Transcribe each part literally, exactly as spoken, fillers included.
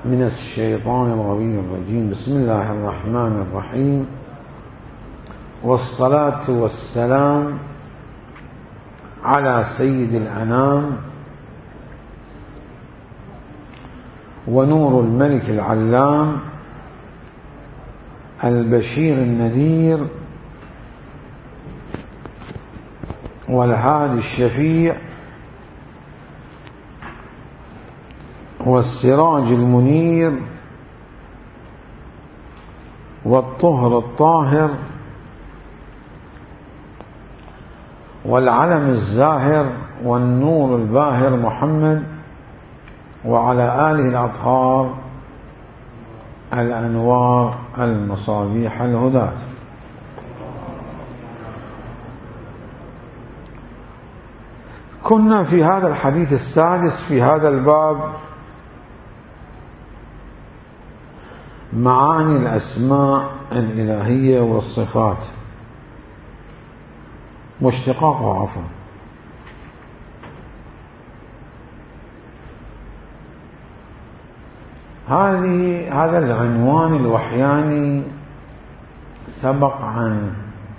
من الشيطان الرجيم. بسم الله الرحمن الرحيم، والصلاة والسلام على سيد الأنام ونور الملك العلام البشير النذير والهادي الشفيع والسراج المنير والطهر الطاهر والعلم الزاهر والنور الباهر محمد وعلى آله الأطهار الأنوار المصابيح الهداة. كنا في هذا الحديث السادس في هذا الباب معاني الأسماء الإلهية والصفات واشتقاقها عفوا. هذه هذا العنوان الوحياني سبق عن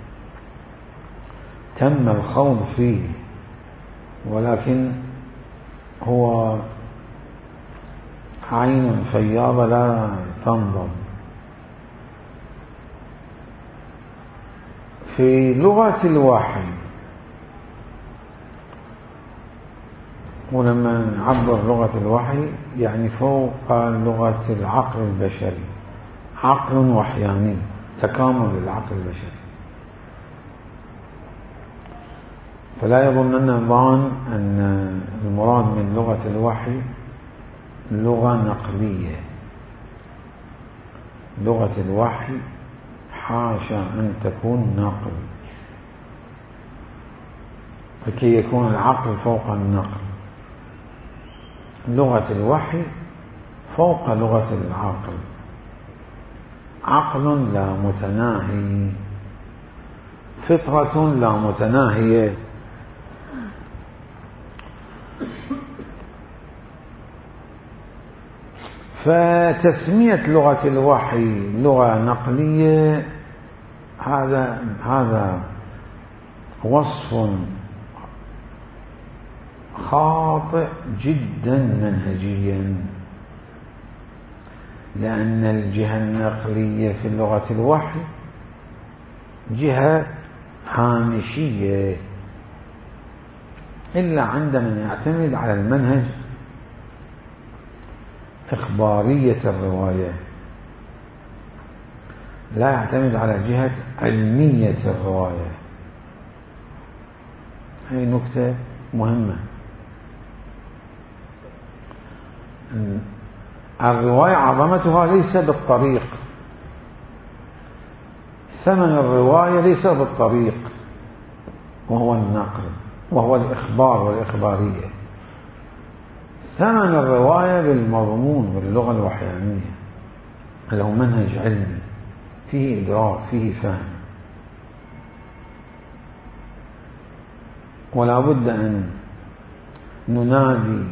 تم الخوض فيه، ولكن هو عين فياضة لا تنضب. في لغة الوحي، ولما نعبر لغة الوحي يعني فوق لغة العقل البشري، عقل وحياني، تكامل للعقل البشري. فلا يظنن الظان أن المراد من لغة الوحي لغة نقلية. لغة الوحي حاشا أن تكون نقل، لكي يكون العقل فوق النقل. لغة الوحي فوق لغة العقل، عقل لا متناهي، فطرة لا متناهية. فتسمية لغة الوحي لغة نقلية هذا هذا وصف خاطئ جدا منهجيا، لأن الجهة النقلية في لغة الوحي جهة هامشية إلا عندما يعتمد على المنهج إخبارية الرواية، لا يعتمد على جهة علمية الرواية. هذه نكتة مهمة. الرواية عظمتها ليس بالطريق، ثمن الرواية ليس بالطريق، وهو النقل وهو الإخبار والإخبارية. ثمن الرواية بالمضمون باللغة الوحيانية، له منهج علمي فيه إدراك فيه فهم. ولا بد أن ننادي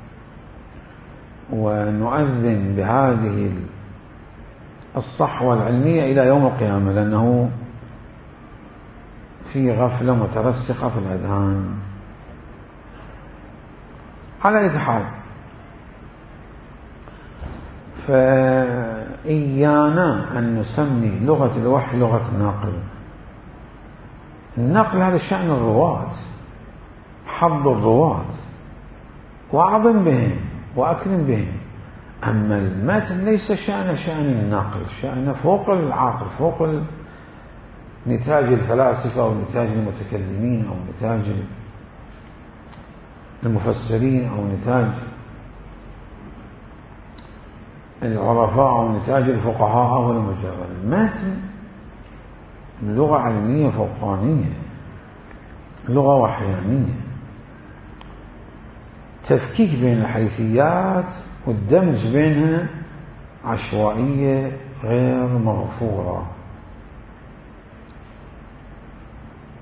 ونؤذن بهذه الصحوة العلمية إلى يوم القيامة، لأنه في غفلة مترسخة في الأذهان. على أي حال، فإيانا أن نسمي لغة الوحي لغة نقل. النقل هذا شأن الرواة، حظ الرواة، وأعظم بهم وأكرم بهم. أما المتن ليس شأن شأن النقل، شأن فوق العقل، فوق نتاج الفلاسفة أو نتاج المتكلمين أو نتاج المفسرين أو نتاج العرفاء أو نتاج الفقهاء أو المجرد. المتن لغة علمية فوقانية، لغة وحيانية، تفكيك بين الحيثيات والدمج بينها عشوائية غير مغفورة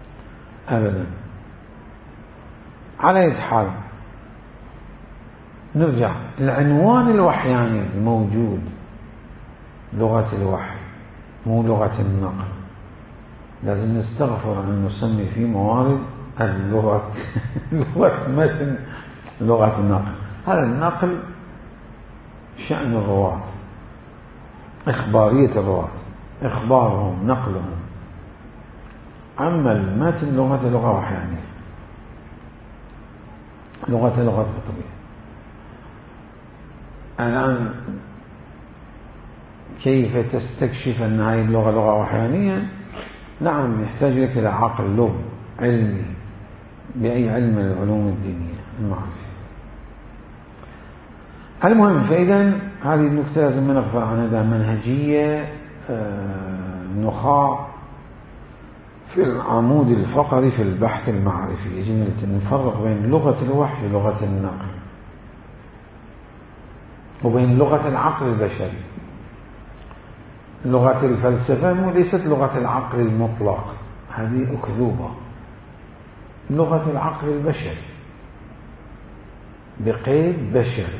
أبدا. على أي حال، نرجع العنوان الوحياني الموجود لغة الوحي مو لغة النقل. لازم نستغفر أن نسمي في موارد اللغة لغة متن لغة النقل. هذا النقل شأن الرواة، إخبارية الرواة، إخبارهم نقلهم. أما المتن لغة لغة وحيانية، لغة لغة فطرية. الآن كيف تستكشف أن هذه اللغة لغة وحيانية؟ نعم، يحتاج لك إلى عقل لغوي علمي بأي علم من العلوم الدينية المعرفية. المهم، فإذا هذه النكتة لازم نغفل عنها. منهجية نخاع في العمود الفقري في البحث المعرفي. يجب أن نفرق بين لغة الوحي ولغة النقل، وبين لغة العقل البشري. لغة الفلسفة ليست لغة العقل المطلق، هذه أكذوبة. لغة العقل البشري بقيد بشري.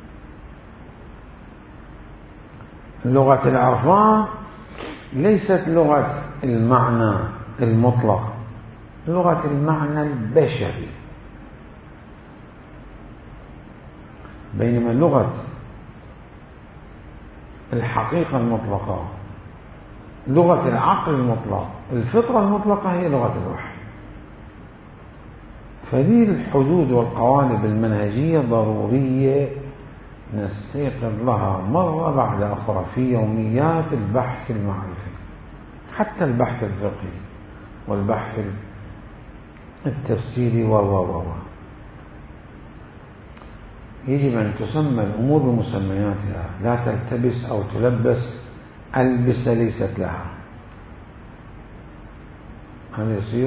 لغة العرفان ليست لغة المعنى المطلق، لغة المعنى البشري. بينما لغة الحقيقة المطلقة، لغة العقل المطلق، الفطرة المطلقة، هي لغة الوحي. فهذه الحدود والقوالب المنهجية ضرورية نستيقظ لها مرة بعد أخرى في يوميات البحث المعرفي، حتى البحث الفقهي والبحث التفسيري و و و يجب أن تسمى الأمور بمسمياتها، لا تلتبس أو تلبس ألبسة ليست لها. هذا يصير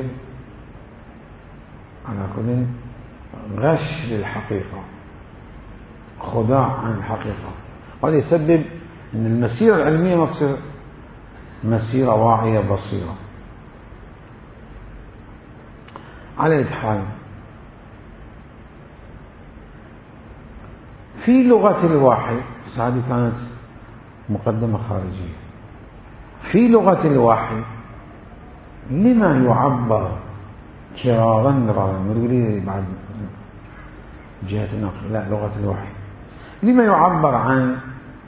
على كل غش للحقيقة، خداع عن الحقيقة. وهذا يسبب أن المسيرة العلمية ما تصير مسيرة واعية بصيرة. على أي حال، في لغة الوحي، هذه كانت مقدمة خارجية. في لغة الوحي لما يعبر كرارا مرارا، مروري بعد جهة النقل، لا، لغة الوحي لما يعبر عن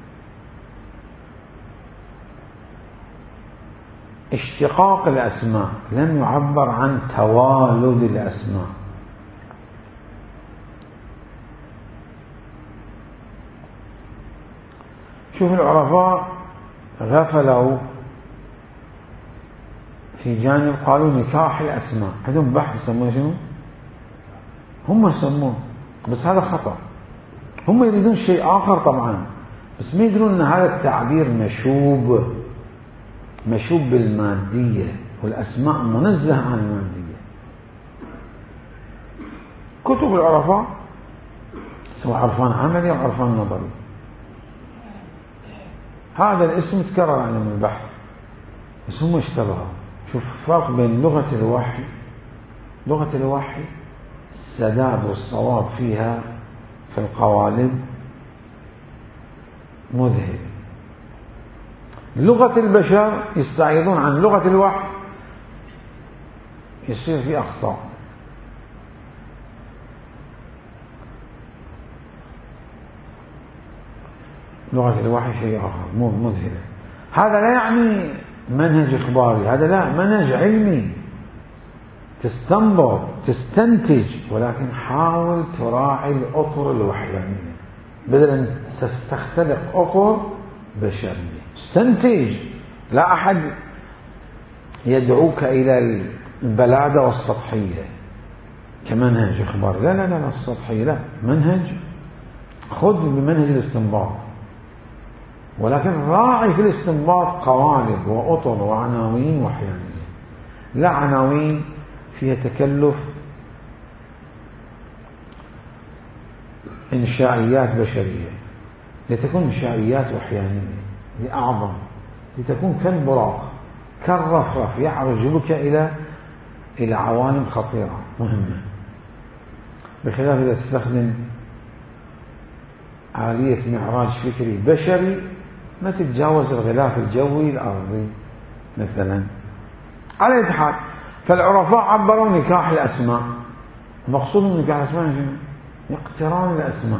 اشتقاق الأسماء، لم يعبر عن توالد الأسماء. شوف العرفاء غفلوا في جانب، قالوا نكاح الأسماء، عندهم بحث يسمونه شنو؟ هم يسمون، بس هذا خطأ. هم يريدون شيء آخر طبعا، بس ما يدرون أن هذا التعبير مشوب مشوب بالمادية، والأسماء منزهة عن المادية. كتب العرفاء سواء عرفان عملي أو عرفان نظري، هذا الاسم تكرر عندهم البحث، بس هم اشتبهوا. شوف فرق بين لغة الوحي، لغة الوحي السداد والصواب فيها في القوالب مذهل. لغة البشر يستعيضون عن لغة الوحي، يصير في أخطاء. لغة الوحي شيء آخر مذهل. هذا لا يعني منهج إخباري، هذا لا، منهج علمي تستنبط تستنتج، ولكن حاول تراعي الأطر الوحيانية بدل أن تستختلق أطر بشرية. استنتج، لا أحد يدعوك إلى البلادة والسطحية كمنهج إخباري، لا لا لا السطحية لا، منهج خذ بمنهج الاستنباط، ولكن راعي في الاستنباط قوالب وأطر وعناوين وحيانية، لا عناوين فيها تكلف إنشائيات بشرية، لتكون إنشائيات وحيانية لأعظم، لتكون كالبراق كالرفرف يعرج بك إلى إلى عوالم خطيرة مهمة، بخلاف إذا تستخدم آلية معراج فكري بشري ما تتجاوز الغلاف الجوي الأرضي مثلا. على أي حال، فالعرفاء عبروا نكاح الأسماء. مقصود من نكاح الأسماء شنو؟ اقتران الأسماء.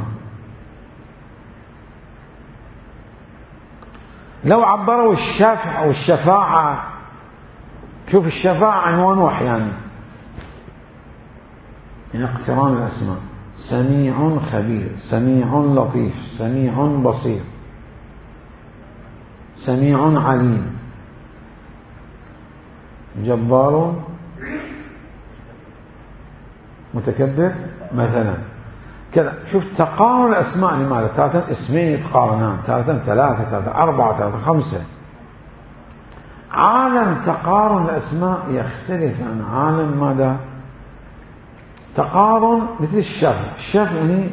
لو عبروا الشفع أو الشفاعة، شوف الشفاعة عنوان وحي يعني من اقتران الأسماء. سميع خبير، سميع لطيف، سميع بصير، سميع عليم، جبار متكبر مثلا كذا. شوف تقارن الأسماء لماذا؟ تارة اسمين يتقارنان، تارة ثلاثة، تارة أربعة، تارة خمسة. عالم تقارن الأسماء يختلف عن عالم ماذا؟ تقارن مثل الشفع. الشفع يعني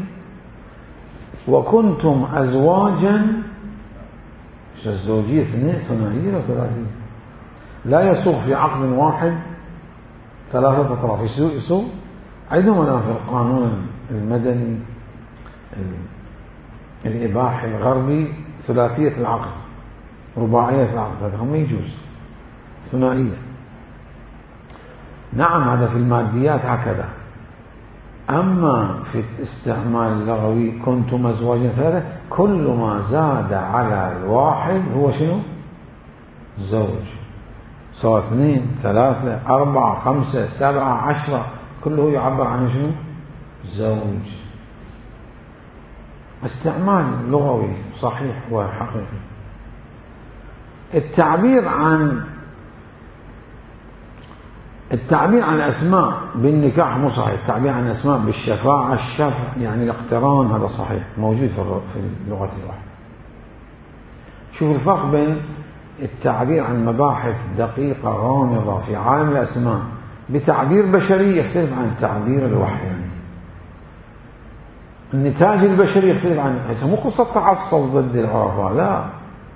وكنتم أزواجا، الزوجية اثنين ثنائية ولا ثلاثية؟ لا يسوغ في عقد واحد ثلاثة أطراف. يسوغ أيضا الآن في القانون المدني الإباحي الغربي ثلاثية العقد، رباعية العقد، هذا ما يجوز، ثنائية. نعم هذا في الماديات هكذا، أما في الاستعمال اللغوي كنتم أزواجا ثلاثة، كل ما زاد على الواحد هو شنو؟ زوج، سواء اثنين ثلاثة أربعة خمسة سبعة عشرة، كله يعبر عن شنو؟ زوج. استعمال لغوي صحيح وحقيقي. التعبير عن التعبير عن الأسماء بالنكاح مو صحيح. التعبير عن الأسماء بالشفاعة الشفع يعني الاقتران، هذا صحيح موجود في اللغة الواحدة. شوف الفرق بين التعبير عن مباحث دقيقة غامضة في عالم الأسماء بتعبير بشري يختلف عن التعبير الوحي. يعني النتاج البشري يختلف عن، مو قصة تعصب ضد العرفاء، لا،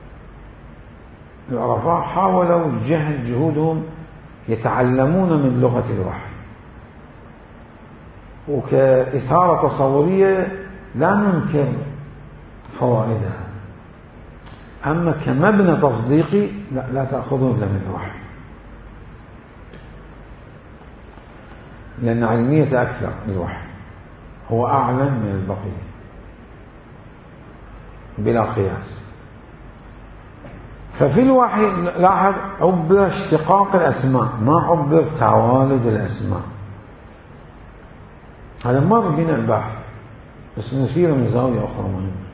العرفاء حاولوا جهد جهودهم يتعلمون من لغة الوحي، وكإثارة تصورية لا ننكر فوائدها، أما كمبنى تصديقي لا, لا تأخذه إلا من الوحي، لأن علمية أكثر الوحي، هو أعلم من البقية بلا قياس. ففي الوحي لاحظ عبر اشتقاق الأسماء، ما عبر توالد الأسماء. هذا مر بنا البحث بس نسير من زاوية أخرى مهمة.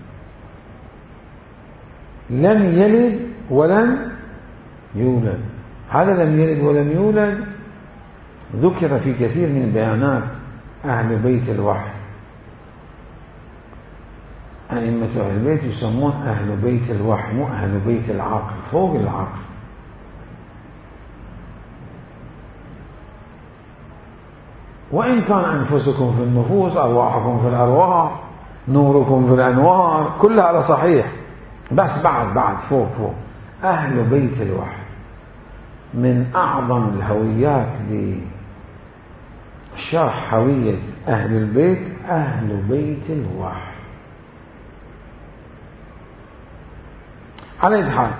لم يلد ولم يولد، هذا لم يلد ولم يولد ذكر في كثير من بيانات أهل بيت الوحي. أئمة أهل البيت يسمون أهل بيت الوحي، مو أهل بيت العقل، فوق العقل. وإن كان أنفسكم في النفوس، أرواحكم في الأرواح، نوركم في الأنوار، كل هذا صحيح، بس بعد بعد فوق فوق أهل بيت الوحي. من أعظم الهويات لشرح هوية أهل البيت أهل بيت الوحي. على أي حال،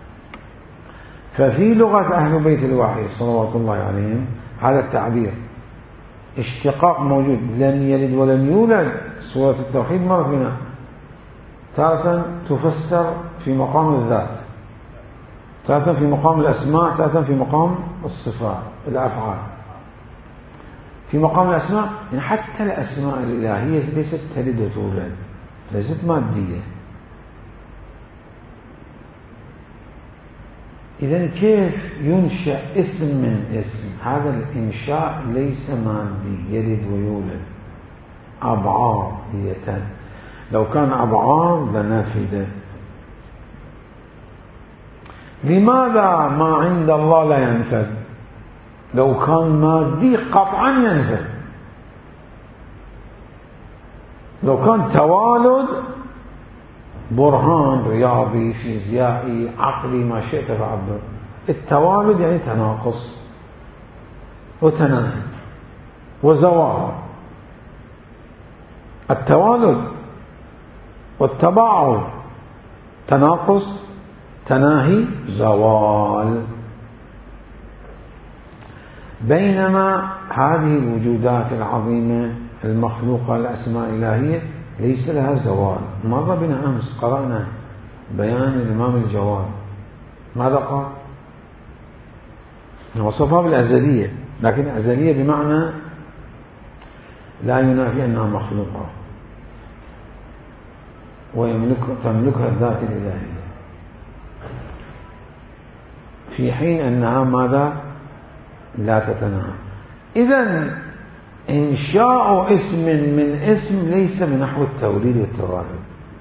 ففي لغة أهل بيت الوحي صلوات الله عليهم هذا التعبير اشتقاق موجود. لم يلد ولم يولد، سورة التوحيد مرت بنا، تارة تفسر في مقام الذات، تارة في مقام الأسماء، تارة في مقام الصفات الأفعال. في مقام الأسماء يعني حتى الأسماء الإلهية ليست تلد وتولد، ليست مادية. إذن كيف ينشأ اسم من اسم؟ هذا الإنشاء ليس مادي يلد ويولد، أبعاد هي تلد. لو كان أبعاد لنفذ. لماذا ما عند الله لا ينفذ؟ لو كان مادي قطعا ينفذ. لو كان توالد برهان رياضي فيزيائي عقلي ما شئت فعبر. التوالد يعني تناقص وتناهي وزوال. التوالد والتباعد تناقص، تناهي زوال. بينما هذه الوجودات العظيمة المخلوقة الأسماء الإلهية ليس لها زوال. مر بنا أمس قرأنا بيان الإمام الجواد، ماذا قال؟ وصفها بالأزلية، لكن الأزلية بمعنى لا ينافي أنها مخلوقة ويملك تملكها الذات الإلهية، في حين أنها ماذا؟ لا تتناهى. إذن إنشاء اسم من اسم ليس من نحو التوليد والتوالد.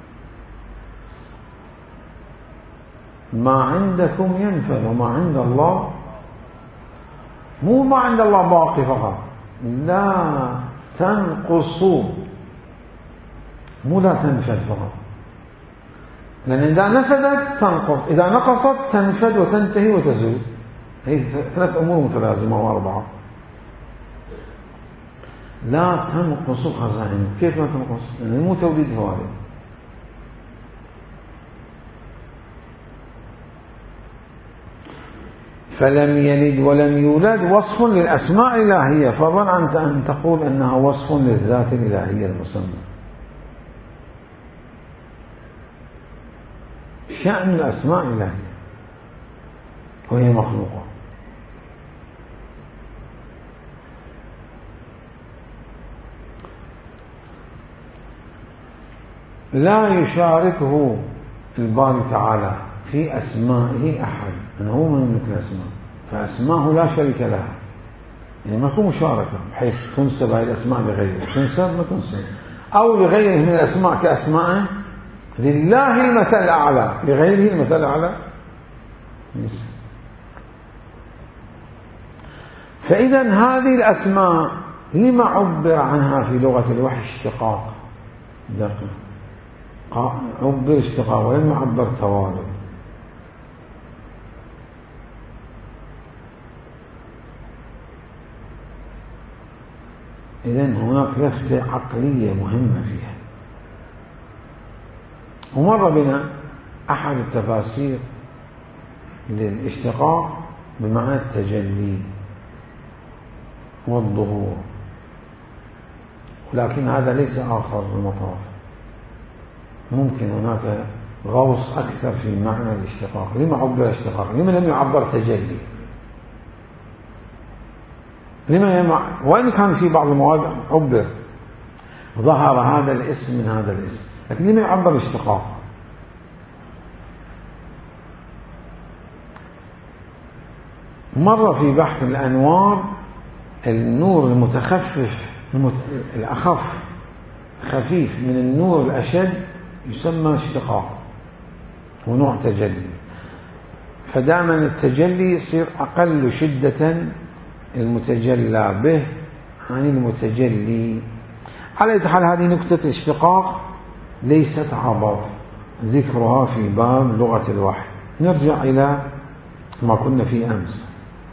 ما عندكم ينفذ وما عند الله، مو ما عند الله باقي فقط، لا تنقص، مو لا تنفذ فقط، لأن إذا نفذت تنقص، إذا نقصت تنفذ وتنتهي وتزول. هي ثلاث أمور متلازمة وأربعة. لا تنقص خزائن. كيف لا تنقص؟ يعني مو توليد فوائد. فلم يلد ولم يولد وصف للأسماء الإلهية، فظن أنت أن تقول أنها وصف للذات الإلهية المسمى. شأن الأسماء الإلهية وهي مخلوقة. لا يشاركه الباري تعالى في أسمائه أحد، أنه هو من يملك الأسماء، فأسماءه لا شريك لها، يعني ما في مشاركة بحيث تنسب هذه الأسماء لغيره، تنسب ما تنسب، أو لغيره من الأسماء كأسماء لله المثل الأعلى، لغيره المثل الأعلى. فإذا هذه الأسماء لما عبر عنها في لغة الوحي اشتقاق دقيق، عبر اشتقاق ولم يعبر توالد. إذن هناك لفتة عقلية مهمة فيها. ومر بنا أحد التفاسير للاشتقاق بمعنى التجلي والظهور، ولكن هذا ليس آخر المطاف. ممكن هناك غوص أكثر في معنى الاشتقاق. لما عبر اشتقاق؟ لما لم يعبر تجلي؟ لما يمع... وإن كان في بعض المواضع عبر ظهر هذا الاسم من هذا الاسم، لكن لما يعبر اشتقاق؟ مر في بحث الأنوار النور المتخفف المت... الأخف خفيف من النور الأشد يسمى اشتقاق ونوع تجلي. فدائما التجلي يصير أقل شدة المتجلى به عن المتجلي. على أي حال هذه نكتة الاشتقاق ليست عبث ذكرها في باب لغة الوحي. نرجع إلى ما كنا فيه أمس.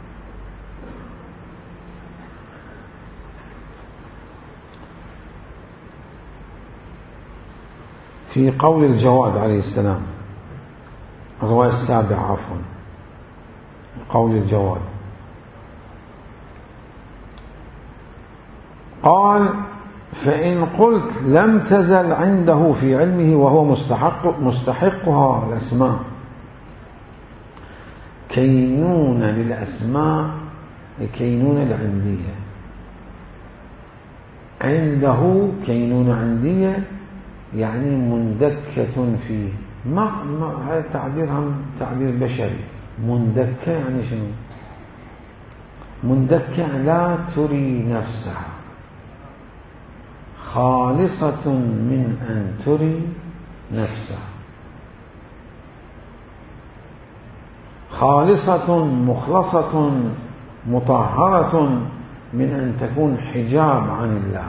في قول الجواد عليه السلام، الرواية السابعة عفوا، قول الجواد قال: فإن قلت لم تزل عنده في علمه وهو مستحق مستحقها الأسماء كينونة للأسماء، كينونة العندية، عنده كينونة عندية يعني مندكة فيه. ما, ما هذا التعبير هم تعبير بشري. مندكة يعني شنو؟ مندكة لا تري نفسها، خالصة من أن تري نفسها، خالصة مخلصة مطهرة من أن تكون حجاب عن الله.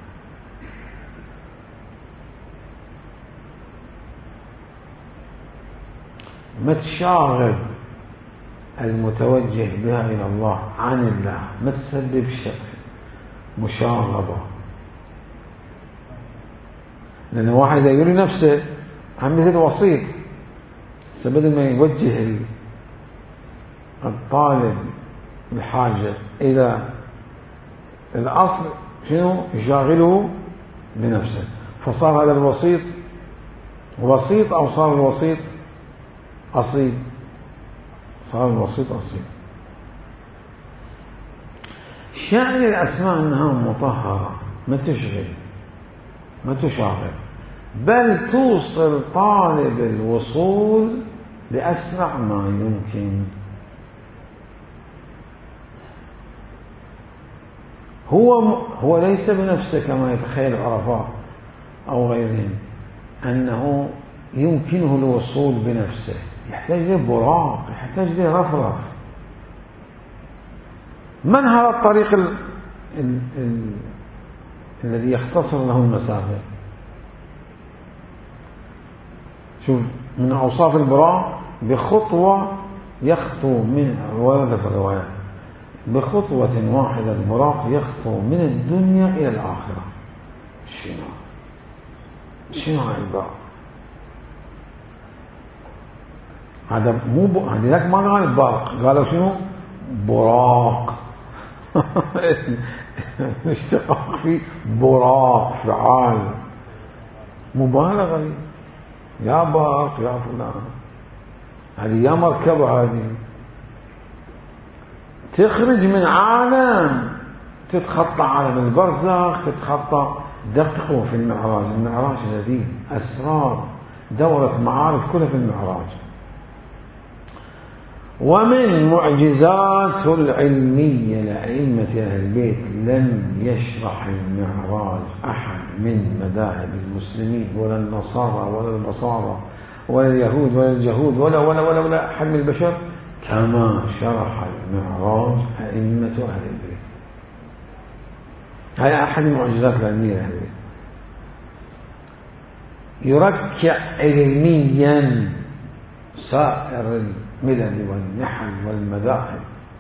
ما تشاغب المتوجه بها إلى الله عن الله، ما تسبب شك مشاغبة، لأن واحد إذا يري نفسه عم يزيد وسيط، بدل ما يوجه الطالب الحاجة إلى الأصل شنو يشاغله بنفسه، فصار هذا الوسيط وسيط أو صار الوسيط أصيل، صار الوسيط أصيل. شأن الأسماء أنها مطهرة، ما تشغل ما تشاغل، بل توصل طالب الوصول بأسرع ما يمكن. هو هو ليس بنفسه كما يتخيل العرفاء أو غيرهم أنه يمكنه الوصول بنفسه، يحتاج له براق، يحتاج له رفرف. من هذا الطريق ال... ال... ال... الذي يختصر له المسافة؟ شوف من أوصاف البراق بخطوة يخطو من ورد في الروايات بخطوة واحدة البراق يخطو من الدنيا إلى الآخرة. شنو شنو هاي البراق؟ هذا مو ب... هذاك ما قال البرق، قالوا شنو؟ براق. اشتقاق فيه براق، فعال، مبالغة. يا برق يا فلان، هذه يا مركبة، هذه تخرج من عالم، تتخطى عالم البرزخ، تتخطى دقه في المعراج. المعراج الذي أسرار دورة معارف كلها في المعراج. ومن معجزاته العلمية لأئمة أهل البيت لم يشرح المعراج أحد من مذاهب المسلمين ولا النصارى ولا البصارى ولا اليهود ولا الجهود ولا ولا ولا ولا أحد من البشر كما شرح المعراج أئمة أهل البيت. هذا أحد المعجزات العلمية لأهل البيت. يركع علميا سائر الملل والنحل والمذاهب،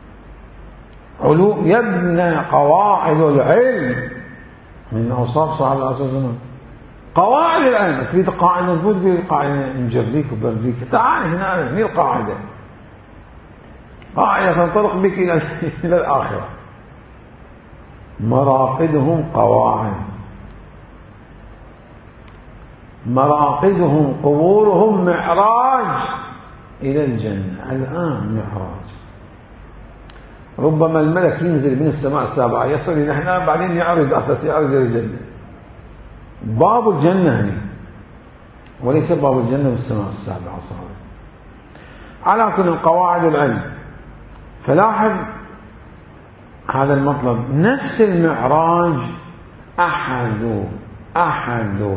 علوم يبنى قواعد العلم من أوصاف صاحب العصر والزمان. قواعد العلم، تريد قاعدة تفوت به القاعدة نجريك وبرجيك، تعال هنا هنا القاعدة، قاعدة تنطلق بك إلى إلى الآخرة. مراقدهم قواعد، مراقدهم قبورهم معراج إلى الجنة. الآن معراج، ربما الملك ينزل من السماء السابعة يصل إلى هنا، بعدين يعرج أساس يعرج إلى الجنة. باب الجنة هنا وليس باب الجنة في السماء السابعة صار. على كل قواعد العلم. فلاحظ هذا المطلب. نفس المعراج أحد أحد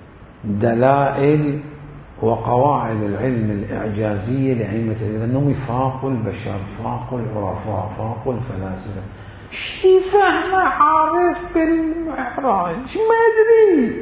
دلائل وقواعد العلم الإعجازية لأئمة لأنهم فاقوا البشر، فاقوا العرفاء، فاقوا الفلاسفة. شي فهم عارف بالمعراج ما يدري،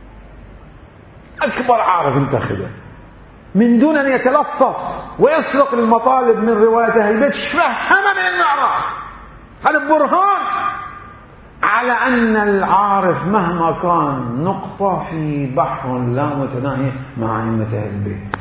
أكبر عارف انتخبه من دون أن يتلصص ويسرق المطالب من رواية أهل البيت. فهم من المعراج، هذا برهان على أن العارف مهما كان نقطة في بحر لا متناهي مع أئمة أهل البيت.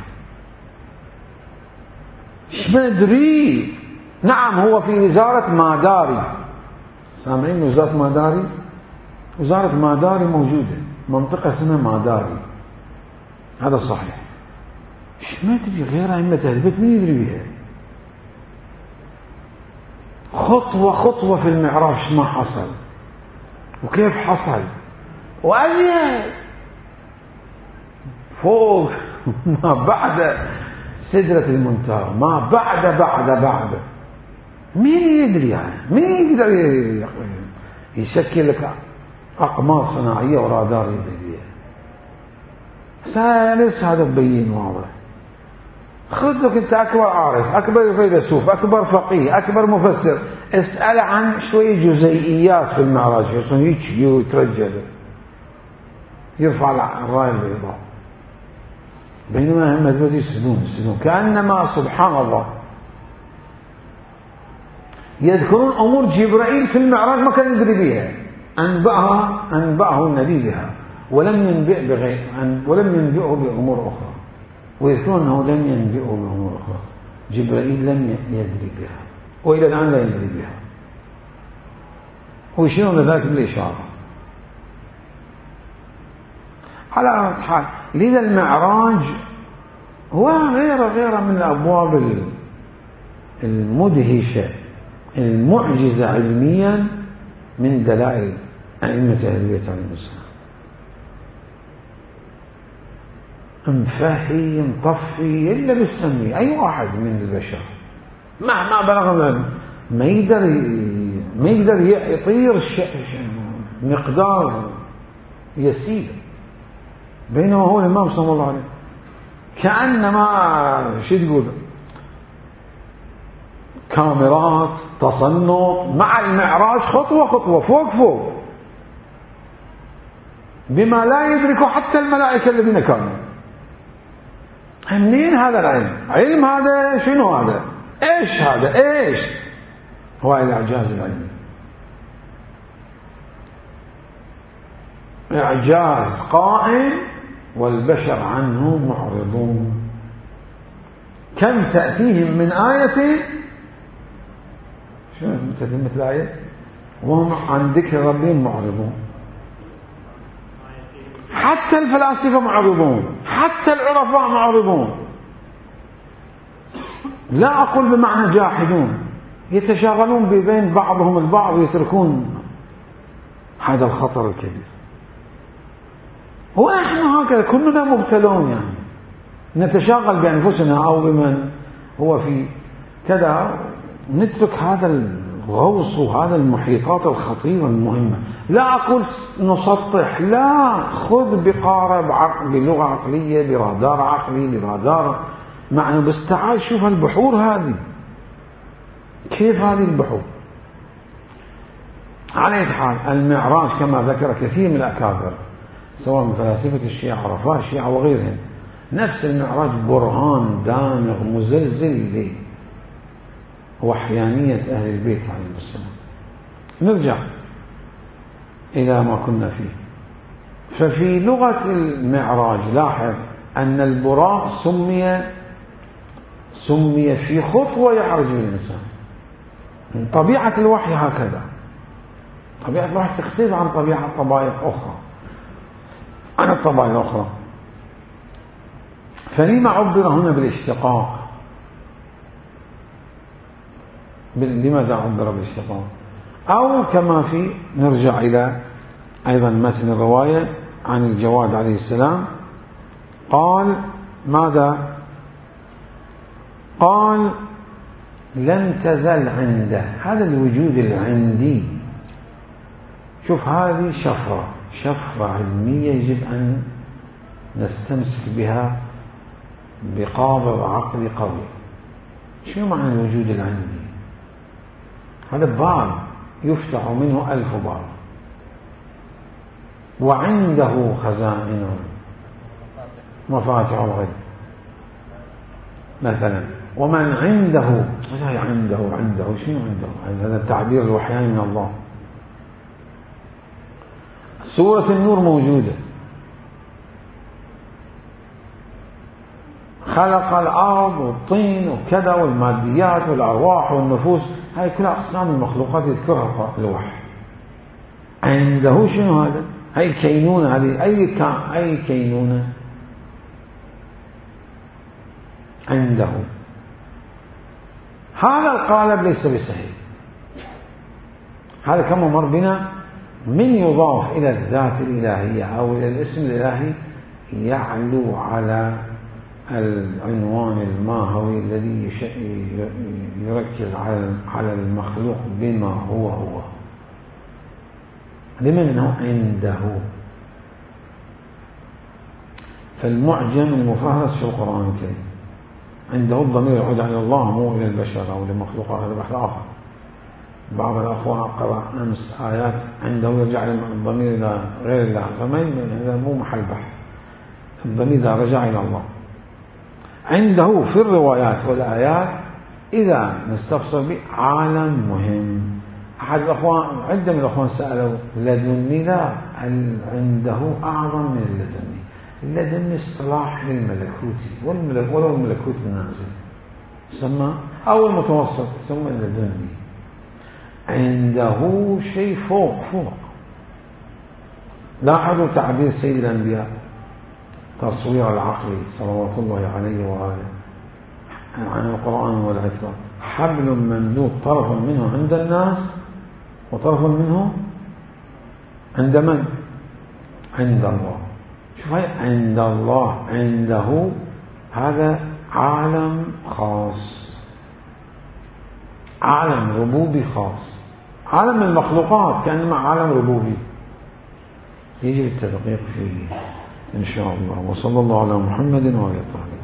ايش ما ندري. نعم هو في وزارة ماداري، سامعين وزارة ماداري؟ وزارة ماداري موجودة، منطقة اسمها ماداري، هذا صحيح. ايش ما تجي غير أئمة أهل البيت من يدري بها؟ خطوة خطوة في المعراج ما حصل وكيف حصل، وأزيد فوق ما بعد سدرة المنتهى، ما بعد بعد بعد. مين يدري يعني؟ مين يقدر يشكل لك أقمار صناعية ورادار يدري؟ ثالث هذا بين واضح. خذ لك أنت أكبر عارف، أكبر فيلسوف، أكبر فقيه، أكبر مفسر، اسأل عن شوية جزيئيات في المعراج يجي ويترجل يرفع الراية البيضاء، بينما هم هذول يسجدون يسجدون كأنما سبحان الله يذكرون أمور جبرائيل في المعراج ما كان يدري بها، أنبأها أنبأه النبي بها ولم ينبئ بغير ولم ينبئه بأمور أخرى، ويذكرون أنه لم ينبئه بأمور أخرى. جبرائيل لم يدري بها وإلى الآن لا يدري بها، ويشيرون لذلك بالإشارة. على حال لذا المعراج هو غير غير من الأبواب المدهشة المعجزة علميا من دلائل أئمة أهل البيت عليهم السلام. انفحي مطفي إلا بيسميه أي واحد من البشر مهما بلغ ما يقدر ما يقدر يطير مقدار يسير، بينما هو الإمام صلى الله عليه وسلم كأنما شو تقول كاميرات تصنط مع المعراج خطوة خطوة فوق فوق بما لا يدركه حتى الملائكة الذين كانوا. منين هذا العلم؟ علم هذا شنو هذا؟ ايش هذا؟ ايش هو الإعجاز العلمي؟ إعجاز قائم والبشر عنه معرضون. كم تأتيهم من آية شنو مثل الآية وهم عن ذكر ربهم معرضون. حتى الفلاسفة معرضون، حتى العرفاء معرضون، لا أقول بمعنى جاحدون، يتشاغلون بين بعضهم البعض ويتركون هذا الخطر الكبير. ونحن هكذا كلنا مبتلون، يعني نتشاغل بأنفسنا أو بمن هو في كذا، نترك هذا الغوص وهذا المحيطات الخطيرة المهمة. لا أقول نسطح، لا، خذ بقارب عقل، بلغة عقلية، برادار عقلي، برادار معنى، بس تعال شوف البحور هذه كيف هذه البحور. على أي حال المعراج كما ذكر كثير من الأكابر سواء من فلاسفة الشيعة عرفاء الشيعة وغيرهم، نفس المعراج برهان دامغ مزلزل لوحيانية أهل البيت عليهم السلام. نرجع إلى ما كنا فيه. ففي لغة المعراج لاحظ أن البراق سمي سمي في خطوة يعرج الإنسان. من طبيعة الوحي هكذا، طبيعة الوحي تختلف عن طبيعة طبائع أخرى عن الطبائع الأخرى. فلما عبر هنا بالاشتقاق؟ لماذا عبر بالاشتقاق؟ أو كما في، نرجع إلى أيضا متن الرواية عن الجواد عليه السلام، قال ماذا؟ قال لن تزل عنده، هذا الوجود العندي. شوف هذه شفرة شفرة علمية يجب أن نستمسك بها بقابض عقلي قوي. شنو معنى الوجود العندي؟ هذا باب يفتح منه ألف باب. وعنده خزائن مفاتح الغيب مثلا. ومن عنده عنده عنده شنو عنده؟ هذا التعبير الوحياني من الله. سورة النور موجودة، خلق الأرض والطين وكذا والماديات والأرواح والنفوس، هاي كلها أقسام المخلوقات يذكرها الوحي. عنده شنو هذا؟ هاي كينونة، هذه أي كان أي كينونة عنده. هذا القالب ليس بسهل. هذا كما مر بنا من يضاف إلى الذات الإلهية أو إلى الاسم الإلهي يعلو على العنوان الماهوي الذي يركز على المخلوق بما هو هو. لمن عنده. فالمعجم المفهرس في القرآن الكريم عنده الضمير يعود على الله مو إلى البشر أو لمخلوقات هذا بحر آخر. بعض الأخوان قرأ أمس آيات عنده يرجع الضمير إلى غير الله، فما هذا مو محل بحث. الضمير إذا رجع إلى الله عنده في الروايات والآيات إذا نستفسر به عالم مهم، أحد الأخوان عدة من الأخوان سألوا لدني، لا، عنده أعظم من اللدني. اللدني اصطلاح للملكوتي، والملك ولو الملكوت النازل سمى أو المتوسط سمى اللدني. عنده شيء فوق فوق. لاحظوا تعبير سيد الأنبياء تصوير العقل صلوات الله عليه وآله عن القرآن والعترة: حبل ممدود طرف منه عند الناس وطرف منه عند من؟ عند الله. شوف هاي عند الله، عنده، هذا عالم خاص، عالم ربوبي خاص، عالم المخلوقات كأنما عالم ربوبي يجب التدقيق فيه إن شاء الله. وصلى الله على محمد وعلى آله.